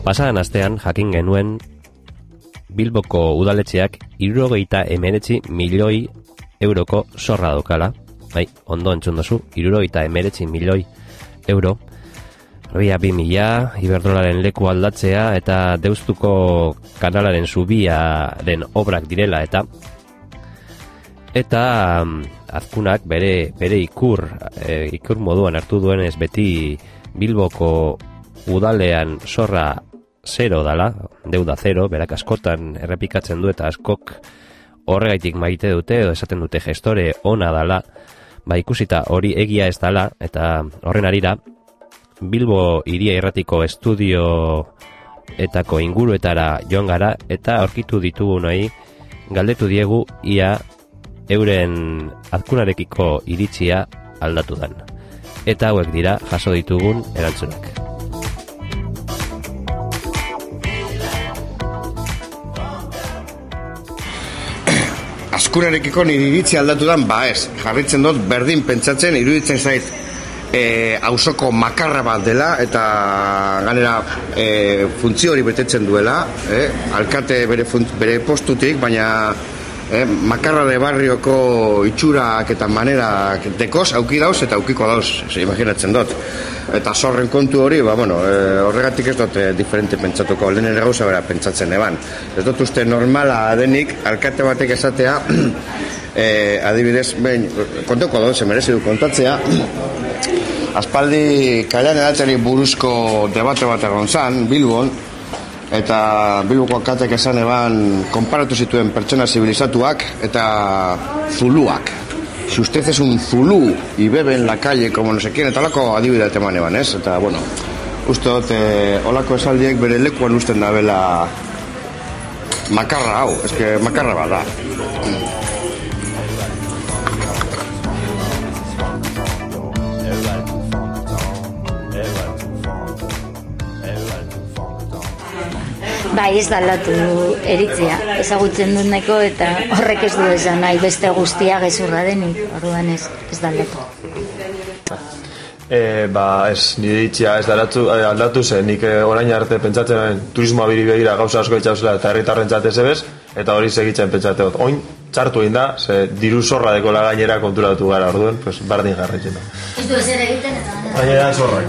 Pasadan astean jakin genuen Bilboko udaletxeak 79 milioi euroko zorra daukala. Bai, ondo entzun duzu, 79 milioi euro. Ria 2000, Iberdrolaren leku aldatzea eta Deustuko kanalaren zubiaren obrak direla eta Azkunak bere ikur moduan hartu duenez beti Bilboko udalean zorra zero dala, deuda zero, berak askotan errepikatzen du eta askok horregaitik maite dute edo esaten dute gestore ona dala, ba ikusita hori egia ez dala eta horren arira Bilbo Hiria Irratiko estudioetako inguruetara joan gara eta aurkitu ditugu nahi galdetu diegu ia euren Azkunarekiko iritzia aldatu dan. Eta hauek dira jaso ditugun erantzunak. Azkunarekiko nire iritzia aldatu dan, ba ez, jarritzen dut berdin pentsatzen, iruditzen zait auzoko makarra bat dela eta ganera funtzio hori betetzen duela, alkate bere postutik, baina makarra de barrioko itxurak eta manerak dekoz auki dauz eta aukiko dauz, imaginatzen dut. Eta zorren kontu hori, horregatik ez dut diferente pentsatuko, lehen gauza bera pentsatzen eban. Ez dut uste normala denik, alkate batek esatea, adibidez, konteko dauz, merezi du kontatzea, aspaldi kalean edateri buruzko debate bat egon zan, Bilbon, eta Bilboko alkatek esan eban konparatu zituen pertsona zibilizatuak eta zuluak. Si usted es un zulú y bebe en la calle como no sé quién, eta olako adibidea teman eban, ez? Eta, uste dut, olako esaldiek bere lekuan usten da bela makarra hau, eske makarra bat da. Bai, ez da aldatu eritzea, ezagutzen dut nahiko eta horrek ez du esan nahi beste guztia gezurra denik, orduan ez da aldatu. Ez, nire iritzia ez da aldatu zen, nik orain arte pentsatzen turismoa biri begira gauza asko itxauzela eta herritarren txate zebez, eta hori segitzen pentsatzen dut. Oin, txartu egin da, ze diru zorra dekola gainera konturatu gara, orduan, bardin jarretzen da. Ez du ezer egiten eta gainera zorrak.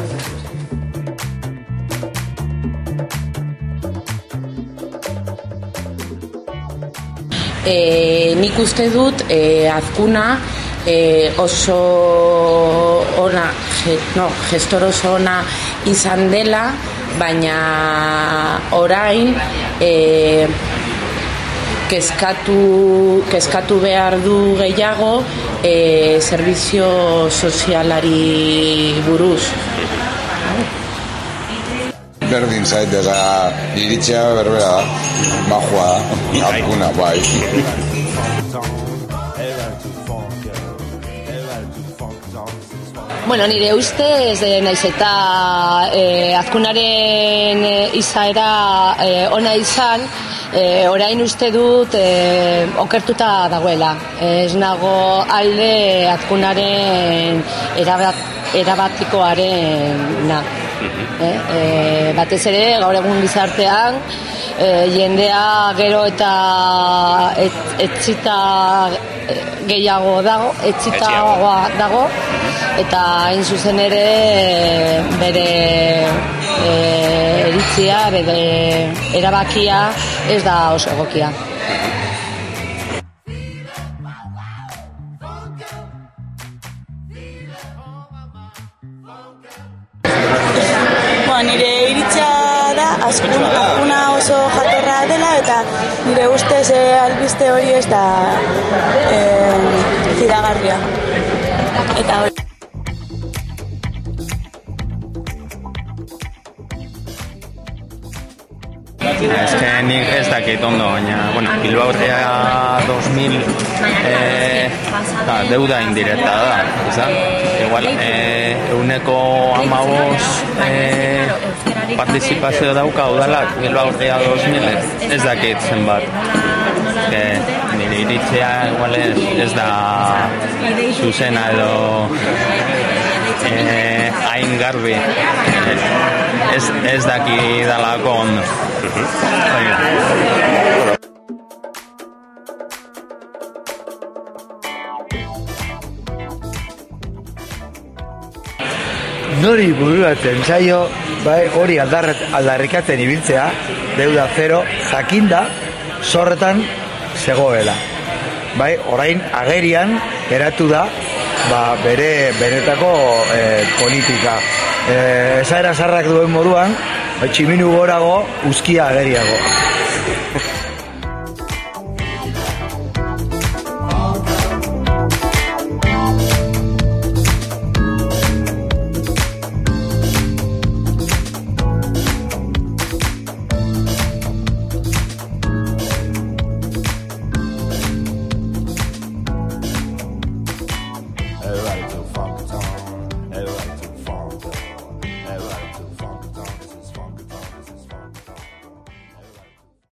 Nik uste dut Azkuna oso ona, gestor oso ona izan dela, baina orain kezkatu behar du gehiago zerbizio sozialari buruz. Berdin zait, iritzia berbera da, bajua da, Azkuna, bai. Nire ustez, naiz eta Azkunaren izaera ona izan, orain uste dut okertuta dagoela. Ez nago alde Azkunaren erabatikoarena. Batez ere, gaur egun gizartean, jendea gero eta etzita gehiago dago, eta hain zuzen ere bere iritzia, bere erabakia ez da oso egokia. Nire iritzia da Azkuna oso jatorra dela eta nire ustez albiste hori ez da fidagarria. Eta hori. Ez que nik ez dakit ondo, baina, Bilbao Ria 2000 deuda indirekta da, izan? Igual, euneko 15 partizipazio dauka udalak Bilbao Ria 2000, ez dakit zenbat. Nire iritzia igual ez da zuzena edo hain garbi. ez daki dalako ondo. Nori bururatzen zaio, bai, hori aldarrikatzen ibiltzea, deuda zero, jakinda, zorretan zegoela. Bai, orain agerian geratu da, bere benetako politika. Esaera zarrak duen moduan, tximinu gorago, uzkia ageriago.